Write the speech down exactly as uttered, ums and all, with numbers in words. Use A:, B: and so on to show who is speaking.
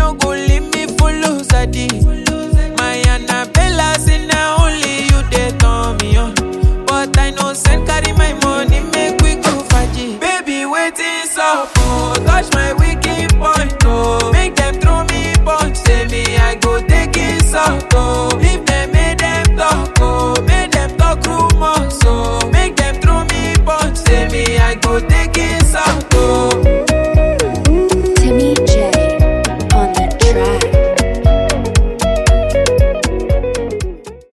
A: no go leave me for lose adi. My Annabella say na only you dey turn me on. But I no send carry my money make we go faji. Baby waiting so.